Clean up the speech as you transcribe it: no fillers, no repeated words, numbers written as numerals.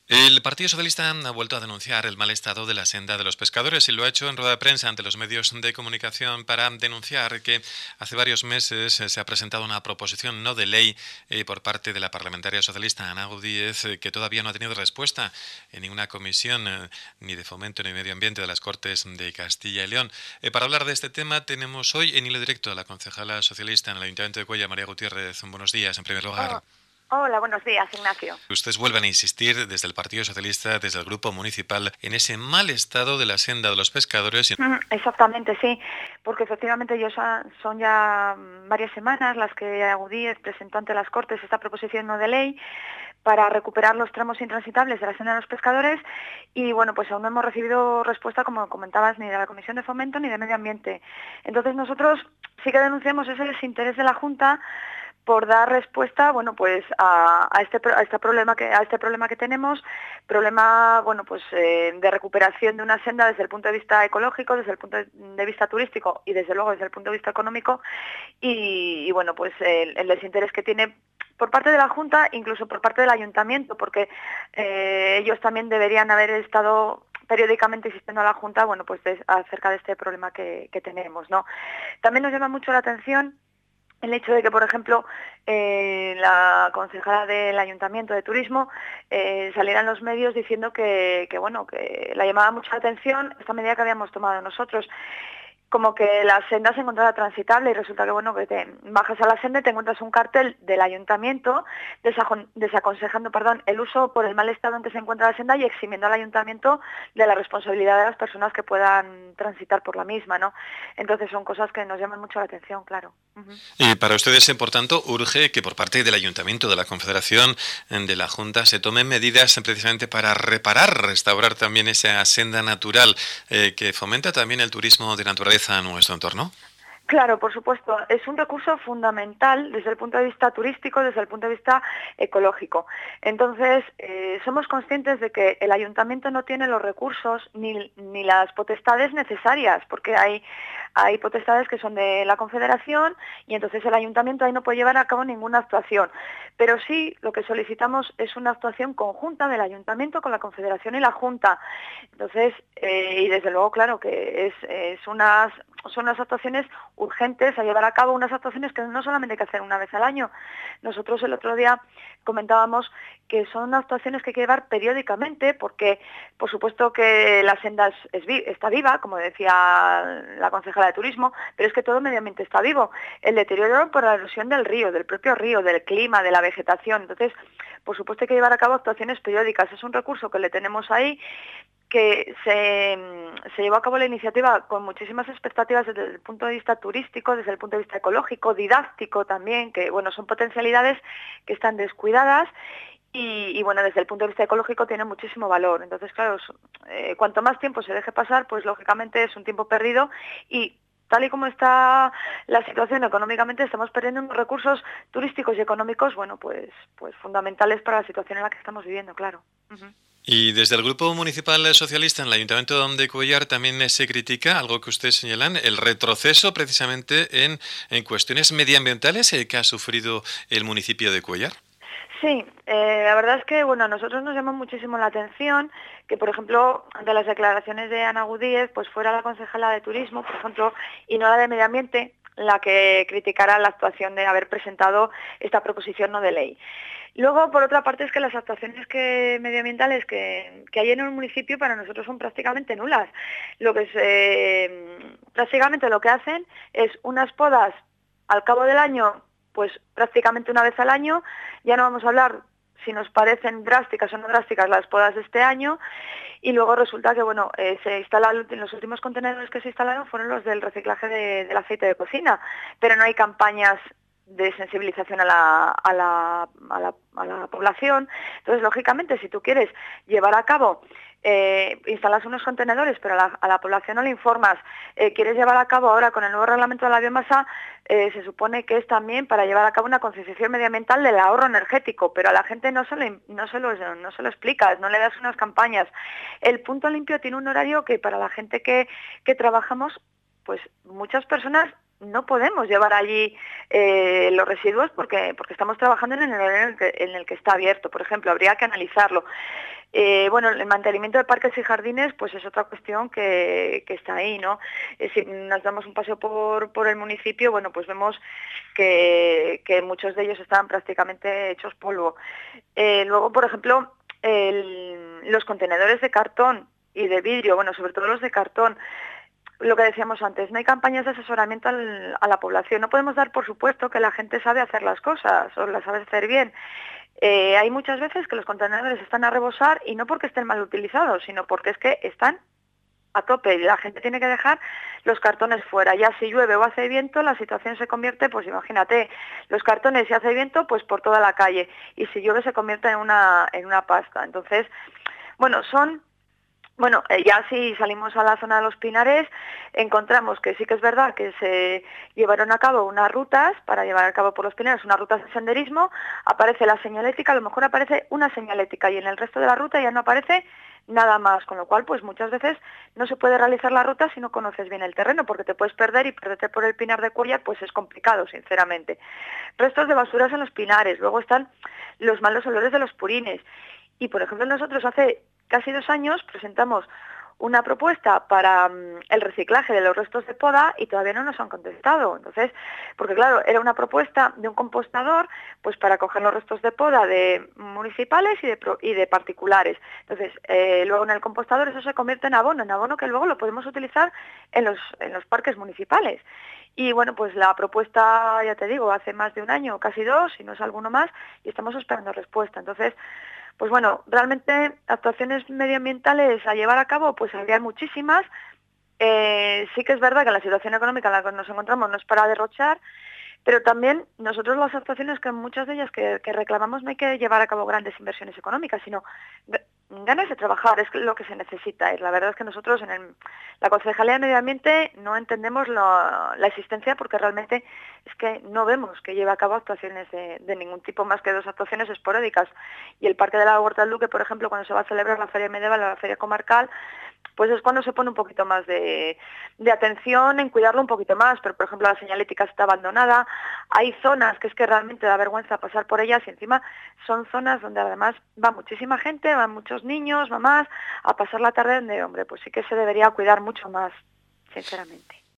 El Partido Socialista ha vuelto a denunciar el mal estado de la senda de los pescadores y lo ha hecho en rueda de prensa ante los medios de comunicación para denunciar que hace varios meses se ha presentado una proposición no de ley por parte de la parlamentaria socialista Ana Díez que todavía no ha tenido respuesta en ninguna comisión ni de Fomento ni de Medio Ambiente de las Cortes de Castilla y León. Para hablar de este tema tenemos hoy en hilo directo a la concejala socialista en el Ayuntamiento de Cuéllar, María Gutiérrez. Buenos días, en primer Oh, lugar. hola, buenos días, Ignacio. Ustedes vuelven a insistir desde el Partido Socialista, desde el Grupo Municipal, en ese mal estado de la senda de los pescadores. Exactamente, sí, porque efectivamente son ya varias semanas las que Agudíez presentó ante las Cortes esta proposición no de ley para recuperar los tramos intransitables de la senda de los pescadores y bueno, pues aún no hemos recibido respuesta, como comentabas, ni de la Comisión de Fomento ni de Medio Ambiente. Entonces nosotros sí que denunciamos ese desinterés de la Junta por dar respuesta, bueno, pues a este problema que tenemos, problema, bueno, pues de recuperación de una senda desde el punto de vista ecológico, desde el punto de vista turístico y desde luego desde el punto de vista económico y bueno, pues el desinterés que tiene por parte de la Junta, incluso por parte del Ayuntamiento, porque ellos también deberían haber estado periódicamente insistiendo a la Junta, bueno, pues acerca de este problema que tenemos, ¿no? También nos llama mucho la atención el hecho de que, por ejemplo, la concejala del Ayuntamiento de Turismo saliera en los medios diciendo bueno, que la llamaba mucho la atención esta medida que habíamos tomado nosotros, como que la senda se encontraba transitable y resulta que, bueno, que te bajas a la senda y te encuentras un cartel del ayuntamiento desaconsejando, el uso por el mal estado en que se encuentra la senda y eximiendo al ayuntamiento de la responsabilidad de las personas que puedan transitar por la misma, ¿no? Entonces son cosas que nos llaman mucho la atención, claro. Uh-huh. Y para ustedes, por tanto, urge que por parte del Ayuntamiento, de la Confederación, de la Junta, se tomen medidas precisamente para reparar, restaurar también esa senda natural que fomenta también el turismo de naturaleza en nuestro entorno. Claro, por supuesto, es un recurso fundamental desde el punto de vista turístico, desde el punto de vista ecológico. Entonces, somos conscientes de que el ayuntamiento no tiene los recursos ni las potestades necesarias, porque hay potestades que son de la Confederación y entonces el ayuntamiento ahí no puede llevar a cabo ninguna actuación. Pero sí, lo que solicitamos es una actuación conjunta del ayuntamiento con la Confederación y la Junta. Entonces, y desde luego, claro, que son unas actuaciones urgentes a llevar a cabo, unas actuaciones que no solamente hay que hacer una vez al año. Nosotros el otro día comentábamos que son actuaciones que hay que llevar periódicamente porque, por supuesto, que la senda está viva, como decía la concejala de Turismo, pero es que todo el medio ambiente está vivo. El deterioro por la erosión del río, del propio río, del clima, de la vegetación. Entonces, por supuesto, hay que llevar a cabo actuaciones periódicas. Es un recurso que le tenemos ahí, que se llevó a cabo la iniciativa con muchísimas expectativas desde el punto de vista turístico, desde el punto de vista ecológico, didáctico también, que bueno, son potencialidades que están descuidadas y bueno, desde el punto de vista ecológico tiene muchísimo valor. Entonces, claro, cuanto más tiempo se deje pasar, pues lógicamente es un tiempo perdido y tal y como está la situación económicamente, estamos perdiendo unos recursos turísticos y económicos, bueno, pues fundamentales para la situación en la que estamos viviendo, claro. Uh-huh. Y desde el Grupo Municipal Socialista en el Ayuntamiento de Cuéllar también se critica, algo que ustedes señalan, el retroceso precisamente en cuestiones medioambientales que ha sufrido el municipio de Cuéllar. Sí, la verdad es que bueno, a nosotros nos llama muchísimo la atención que, por ejemplo, ante las declaraciones de Ana Gudíez, pues fuera la concejala de Turismo, por ejemplo, y no la de Medio Ambiente, la que criticara la actuación de haber presentado esta proposición no de ley. Luego, por otra parte, es que las actuaciones medioambientales que hay en un municipio para nosotros son prácticamente nulas. Prácticamente lo que hacen es unas podas al cabo del año, pues prácticamente una vez al año. Ya no vamos a hablar si nos parecen drásticas o no drásticas las podas de este año, y luego resulta que bueno, los últimos contenedores que se instalaron fueron los del reciclaje del aceite de cocina, pero no hay campañas de sensibilización a la población. Entonces, lógicamente, si tú quieres llevar a cabo, instalas unos contenedores, pero a la población no le informas, quieres llevar a cabo ahora con el nuevo reglamento de la biomasa, se supone que es también para llevar a cabo una concienciación medioambiental del ahorro energético, pero a la gente no se lo explicas, no le das unas campañas. El punto limpio tiene un horario que para la gente que trabajamos, pues muchas personas no podemos llevar allí los residuos porque estamos trabajando en el horario en el que está abierto, por ejemplo, habría que analizarlo. Bueno, el mantenimiento de parques y jardines pues es otra cuestión que está ahí, ¿no? Si nos damos un paseo por el municipio, bueno, pues vemos que muchos de ellos están prácticamente hechos polvo. Luego, por ejemplo, los contenedores de cartón y de vidrio, bueno, sobre todo los de cartón, lo que decíamos antes, no hay campañas de asesoramiento a la población. No podemos dar por supuesto que la gente sabe hacer las cosas o las sabe hacer bien. Hay muchas veces que los contenedores están a rebosar y no porque estén mal utilizados, sino porque es que están a tope y la gente tiene que dejar los cartones fuera. Ya si llueve o hace viento, la situación se convierte, pues imagínate, los cartones si hace viento, pues por toda la calle, y si llueve se convierte en una pasta. Entonces, bueno, ya si salimos a la zona de los Pinares, encontramos que sí que es verdad que se llevaron a cabo unas rutas para llevar a cabo por los Pinares, unas rutas de senderismo, aparece la señalética, a lo mejor aparece una señalética y en el resto de la ruta ya no aparece nada más, con lo cual pues muchas veces no se puede realizar la ruta si no conoces bien el terreno, porque te puedes perder y perderte por el Pinar de Cuéllar pues es complicado, sinceramente. Restos de basuras en los Pinares, luego están los malos olores de los purines. Y, por ejemplo, nosotros hace casi 2 años presentamos una propuesta para el reciclaje de los restos de poda y todavía no nos han contestado. Entonces, porque claro, era una propuesta de un compostador pues para coger los restos de poda de municipales y de particulares. Entonces, luego en el compostador eso se convierte en abono que luego lo podemos utilizar en los parques municipales. Y bueno, pues la propuesta, ya te digo, hace más de 1 año, casi 2, si no es alguno más, y estamos esperando respuesta. Entonces, pues bueno, realmente actuaciones medioambientales a llevar a cabo, pues habría muchísimas. Sí que es verdad que la situación económica en la que nos encontramos no es para derrochar, pero también nosotros las actuaciones, que muchas de ellas que reclamamos, no hay que llevar a cabo grandes inversiones económicas, sino ganas de trabajar, es lo que se necesita. Y la verdad es que nosotros en la Concejalía de Medio Ambiente no entendemos la existencia, porque realmente es que no vemos que lleve a cabo actuaciones de ningún tipo, más que 2 actuaciones esporádicas. Y el Parque de la Huerta del Duque, por ejemplo, cuando se va a celebrar la Feria Medieval o la Feria Comarcal, pues es cuando se pone un poquito más de atención en cuidarlo un poquito más, pero por ejemplo la señalética está abandonada, hay zonas que es que realmente da vergüenza pasar por ellas y encima son zonas donde además va muchísima gente, van muchos niños, mamás, a pasar la tarde donde, hombre, pues sí que se debería cuidar mucho más, sinceramente.